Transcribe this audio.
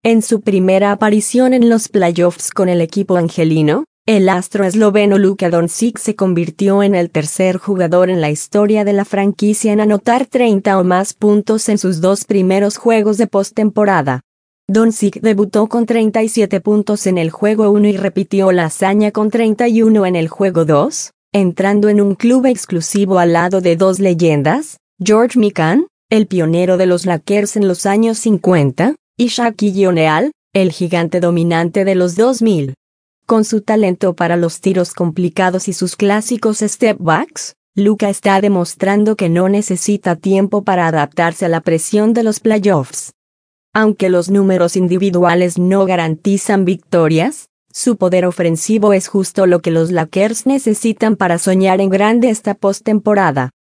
En su primera aparición en los playoffs con el equipo angelino, el astro esloveno Luka Doncic se convirtió en el tercer jugador en la historia de la franquicia en anotar 30 o más puntos en sus dos primeros juegos de postemporada. Doncic debutó con 37 puntos en el juego 1 y repitió la hazaña con 31 en el juego 2, entrando en un club exclusivo al lado de dos leyendas, George Mikan, el pionero de los Lakers en los años 50, y Shaquille O'Neal, el gigante dominante de los 2000. Con su talento para los tiros complicados y sus clásicos step backs, Luka está demostrando que no necesita tiempo para adaptarse a la presión de los playoffs. Aunque los números individuales no garantizan victorias, su poder ofensivo es justo lo que los Lakers necesitan para soñar en grande esta postemporada.